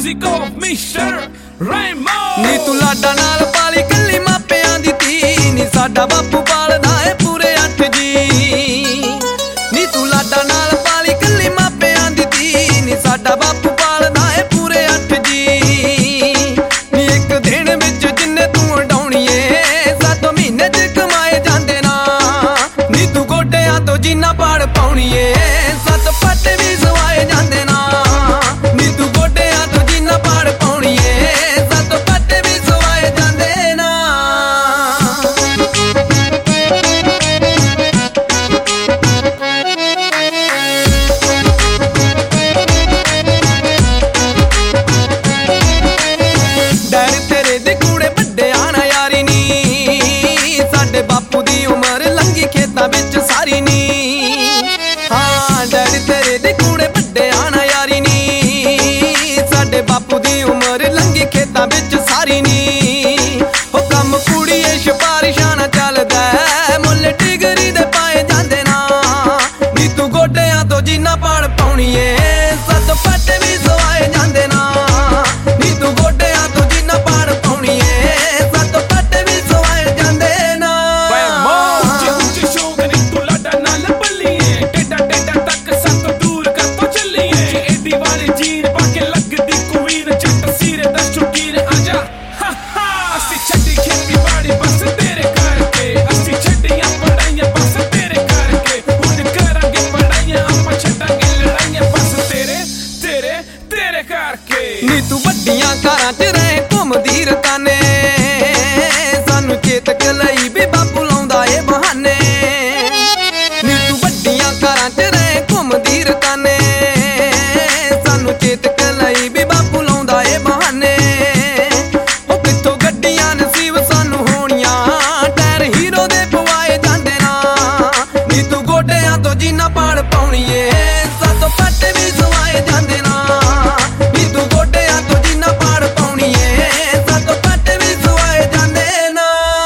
music of Mr. Rainbow। ਨੀ ਤੂੰ ਲਾਡਾ ਨਾਲ ਪਾਲੀ ਕੱਲੀ ਮਾਪਿਆਂ ਦੀ ਧੀ ਨੀ ਸਾਡਾ ਬਾਪੂ ਪਾਲਦਾ ਏ ਪੂਰੇ 8 ਜੀ। ਨੀ ਤੂੰ ਲਾਡਾ ਨਾਲ ਪਾਲੀ ਕੱਲੀ ਮਾਪਿਆਂ ਦੀ ਧੀ ਨੀ ਸਾਡਾ ਬਾਪੂ ਪਾਲਦਾ ਏ ਪੂਰੇ 8 ਜੀ। ਨੀ ਇੱਕ ਦਿਨ ਵਿੱਚ ਜਿੰਨੇ ਤੂੰ ਉਡਾਉਣੀ ਏ 7 ਮਹੀਨੇ ਚ ਕਮਾਏ ਜਾਂਦੇ ਨਾ। ਨੀ ਤੂੰ ਗੋਡਿਆਂ ਤੋਂ ਜਿੰਨਾ ਪਾੜ ਪਾਉਣੀ ਏ 7 ਪੱਟ ਵੀ ਸਵਾਏ ਜਾਂਦੇ ਨਾ। ਨੀ ਤੂੰ ਗੋਡਿਆਂ ਤੋਂ ਜਿੰਨਾ ਪਾੜ ਪਾਉਣੀ ਏ 7 ਪੱਟ ਵੀ ਸਵਾਏ ਜਾਂਦੇ ਨਾ। ਡੈਡੀ ਤੇਰੇ ਦੇ ਕੂੜੇ ਵੱਡੇ ਆਣਾ ਯਾਰੀ ਨੀ ਸਾਡੇ ਬਾਪੂ ਦੀ ਉਮਰ ਲੰਘੀ ਖੇਤਾਂ ਵਿੱਚ ਸਾਰੀ ਨੀ। ਹਾਂ ਡੈਡੀ ਤੇਰੇ ਦੇ ਕੂੜੇ ਵੱਡੇ ਆਣਾ ਯਾਰੀ ਨੀ ਸਾਡੇ ਬਾਪੂ ਦੀ ਉਮਰ ਲੰਘੀ ਖੇਤਾਂ ਵਿੱਚ ਸਾਰੀ ਨੀ। ਉਹ ਕੰਮ ਕੁੜੀਏ ਸਿਫਾਰਿਸ਼ਾਂ ਨਾਲ ਚੱਲਦਾ ਮੁੱਲ ਟਿਗਰੀ ਦੇ ਪਾਏ ਜਾਂਦੇ ਨਾ। ਨੀ ਤੂੰ ਗੋਡਿਆਂ ਤੋਂ ਜਿੰਨਾ ਪਾੜ ਪਾਉਣੀ ਏ 7 ਪੱਟ ਵੀ ਸਵਾਏ ਜਾਂਦੇ ਨਾ। ਨੀ ਤੂੰ ਗੋਡਿਆਂ ਤੋਂ ਜਿੰਨਾ ਪਾੜ ਪਾਉਣੀ ਏ 7 ਪੱਟ ਵੀ ਸਵਾਏ ਜਾਂਦੇ ਨਾ। ਉੱਚੇ ਉੱਚੇ ਸ਼ੌਕ ਨੀ ਤੂੰ ਲਾਡਾ ਨਾਲ ਬੱਲੀਏ ਟੇਡਾ ਟੇਡਾ ਤੱਕ ਸਾਤੋਂ ਦੂਰ ਕਾਤੋਂ ਚੱਲੀਏ। ਜੇ ਏਡੀ ਵਾਲੀ ਜੀਨ ਪਾ ਕੇ ਲੱਗਦੀ ਕੁਵੀਰ ਜੱਟ ਸੀਰੇ ਦਾ ਸ਼ੌਕੀਨ ਆਜਾ। ਅਸੀਂ ਛੱਡੀ ਖੇਤੀਬਾੜੀ ਬਸ ਤੇਰੇ ਕਰਕੇ ਅਸੀਂ ਛੱਡੀਆਂ ਪੜਾਈਆਂ ਬਸ ਤੇਰੇ ਕਰਕੇ। ਹੁਣ ਕਰਾਂਗੇ ਪੜਾਈਆਂ ਆਪਾਂ ਛੱਡਾਂਗੇ ਲੜਾਈਆਂ ਬਸ ਤੇਰੇ ਤੇਰੇ ਤੇਰੇ ਕਰਕੇ। ਨੀ ਤੂੰ ਵੱਡੀਆਂ ਕਾਰਾਂ 'ਚ ਰਹੇ ਘੁੰਮਦੀ ਰਤਾਨੇ ਸਾਨੂੰ ਚੇਤਕ ਲਈ ਵੀ ਬਾਪੂ ਲਾਉਂਦਾ ਏ ਬਹਾਨੇ। ਨੀ ਤੂੰ ਵੱਡੀਆਂ ਕਾਰਾਂ 'ਚ ਰਹੇ ਘੁੰਮਦੀ ਰਤਾਨੇ ਸਾਨੂੰ ਚੇਤਕ ਲਈ ਵੀ ਬਾਪੂ ਲਾਉਂਦਾ ਏ ਬਹਾਨੇ। ਉਹ ਕਿੱਥੋਂ ਗੱਡੀਆਂ ਨਸੀਬ ਸਾਨੂੰ ਹੋਣੀਆਂ ਟਾਇਰ ਹੀਰੋ ਦੇ ਪਵਾਏ ਜਾਂਦੇ ਨਾ। ਨੀ ਤੂੰ ਗੋਡਿਆਂ ਤੋਂ ਜਿੰਨਾ ਪਾੜ ਪਾਉਣੀ ਏ 7 ਪੱਟ ਵੀ ਸਵਾਏ ਜਾਂਦੇ ਨਾ। ਨੀ ਤੂੰ ਗੋਡਿਆਂ ਤੋਂ ਜਿੰਨਾ ਪਾੜ ਪਾਉਣੀ ਏ 7 ਪੱਟ ਵੀ ਸਵਾਏ ਜਾਂਦੇ ਨਾ।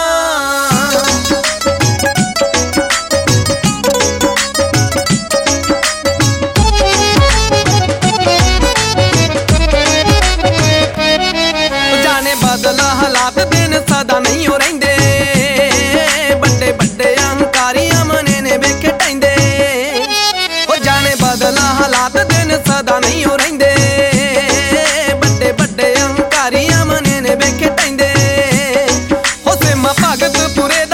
ਜਾਣੇ ਬਦਲ ਹਾਲਾਤ ਦਿਨ ਸਦਾ ਨਹੀਂ ਹੋ ਰਹਿੰਦੇ ਵੱਡੇ ਵੱਡੇ ਅਹੰਕਾਰੀਆਂ ਮਨੇ ਨੇ ਵੇਖੇ ਟੈਂਦੇ। ਉਹ ਜਾਣੇ ਬਦਲ ਹਾਲਾਤ ਦਿਨ ਸਦਾ ਨਹੀਂ ਹੋ ਰਹਿੰਦੇ ਵੱਡੇ ਵੱਡੇ ਅਹੰਕਾਰੀਆਂ ਮਨੇ ਨੇ ਵੇਖੇ ਟੈਂਦੇ। ਉਹ ਸਿਮ ਭਗਤ ਪੁਰੇ